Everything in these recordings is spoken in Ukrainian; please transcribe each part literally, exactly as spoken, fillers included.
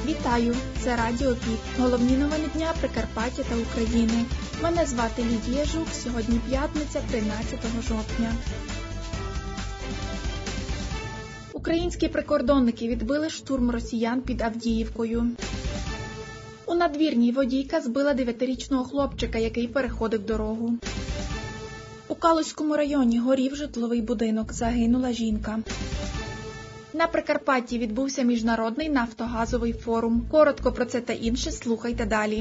Вітаю! Це Радіо Пік. Головні новини дня Прикарпаття та України. Мене звати Лідія Жук. Сьогодні п'ятниця, тринадцятого жовтня. Українські прикордонники відбили штурм росіян під Авдіївкою. У надвірній водійка збила дев'ятирічного хлопчика, який переходив дорогу. У Калузькому районі горів житловий будинок. Загинула жінка. На Прикарпатті відбувся міжнародний нафтогазовий форум. Коротко про це та інше слухайте далі.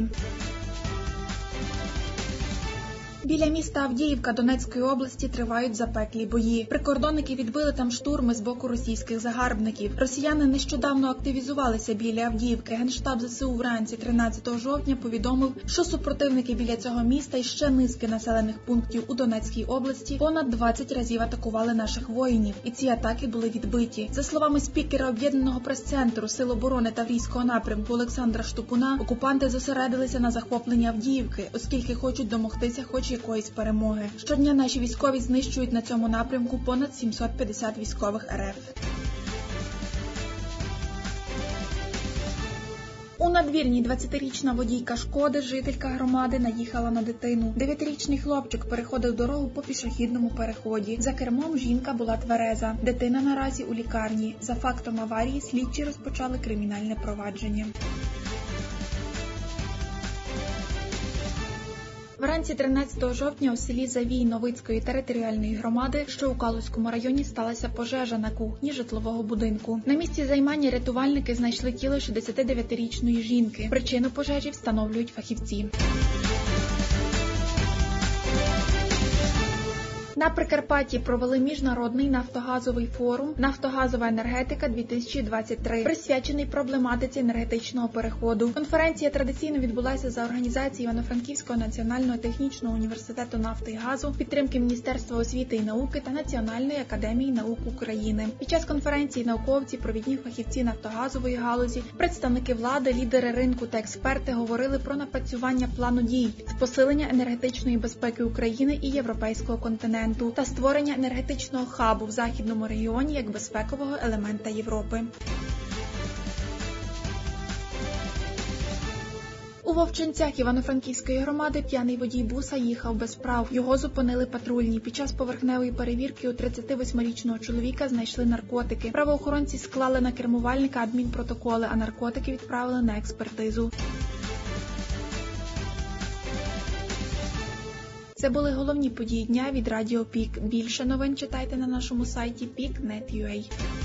Біля міста Авдіївка Донецької області тривають запеклі бої. Прикордонники відбили там штурми з боку російських загарбників. Росіяни нещодавно активізувалися біля Авдіївки. Генштаб зе се у вранці тринадцятого жовтня повідомив, що супротивники біля цього міста і ще низки населених пунктів у Донецькій області понад двадцять разів атакували наших воїнів. І ці атаки були відбиті. За словами спікера Об'єднаного прес-центру Сил оборони Таврійського напрямку Олександра Штупуна, окупанти зосередилися на захопленні Авдіївки, оскільки хочуть домогтися хоч якоїсь перемоги. Щодня наші військові знищують на цьому напрямку понад сімсот п'ятдесят військових ер еф. У надвірній двадцятирічна водійка Шкоди, жителька громади, наїхала на дитину. Дев'ятирічний хлопчик переходив дорогу по пішохідному переході. За кермом жінка була твереза. Дитина наразі у лікарні. За фактом аварії слідчі розпочали кримінальне провадження. Вранці тринадцятого жовтня у селі Завій Новицької територіальної громади, що у Калузькому районі, сталася пожежа на кухні житлового будинку. На місці займання рятувальники знайшли тіло шістдесятидев'ятирічної жінки. Причину пожежі встановлюють фахівці. На Прикарпатті провели міжнародний нафтогазовий форум «Нафтогазова енергетика-дві тисячі двадцять три», присвячений проблематиці енергетичного переходу. Конференція традиційно відбулася за організації Івано-Франківського національного технічного університету нафти і газу, підтримки Міністерства освіти і науки та Національної академії наук України. Під час конференції науковці, провідні фахівці нафтогазової галузі, представники влади, лідери ринку та експерти говорили про напрацювання плану дій з посилення енергетичної безпеки України і європейського континенту та створення енергетичного хабу в західному регіоні як безпекового елемента Європи. У Вовчинцях Івано-Франківської громади п'яний водій буса їхав без прав. Його зупинили патрульні. Під час поверхневої перевірки у тридцятивосьмирічного чоловіка знайшли наркотики. Правоохоронці склали на кермувальника адмінпротоколи, а наркотики відправили на експертизу. Це були головні події дня від Радіо Пік. Більше новин читайте на нашому сайті пік крапка нет крапка ю а.